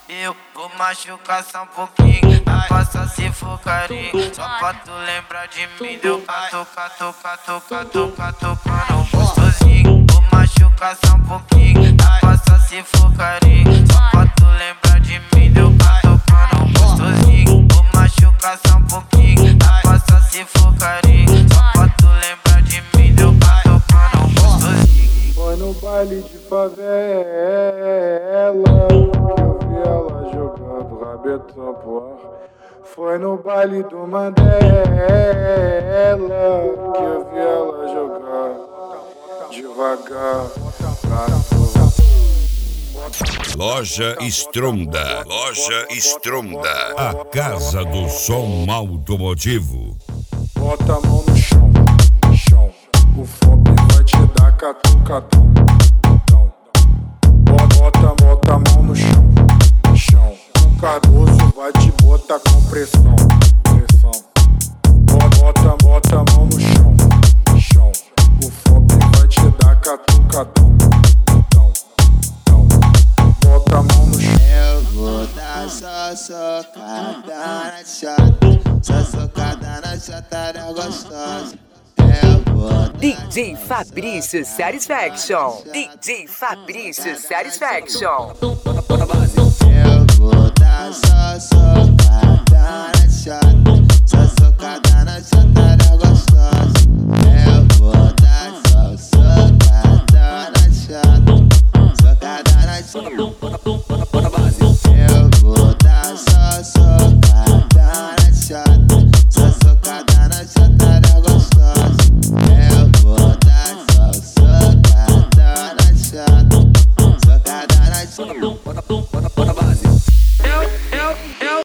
Eu vou machucar só um pouquinho, passa se for carinho. Só pra tu lembrar de mim, deu catucando gostosinho. Vou machucar só um pouquinho, passa se for carinho. Só pra tu lembrar de mim, deu catucando gostosinho. Vou machucar só um pouquinho, passa se for carinho. Só pra tu lembrar de mim, deu catucando gostosinho. Foi no baile de favela que eu vi ela jogando rabetão pro ar. Foi no baile do Mandela que eu vi ela jogar devagar pra tu. Loja Stronda. Loja Stronda. A casa do som automotivo. Bota a mão no chão, chão. O FOP vai te dar catucadão. Bota a mão no chão, chão. O Cardoso vai te botar com pressão, pressão. Bota a mão no chão, chão. O FOP vai te dar catucadão. Bota a mão no chão. Eu vou dar só socada na chata, só socada na chata gostosa. DJ Fabrício Satisfaction. DJ Fabrício Satisfaction.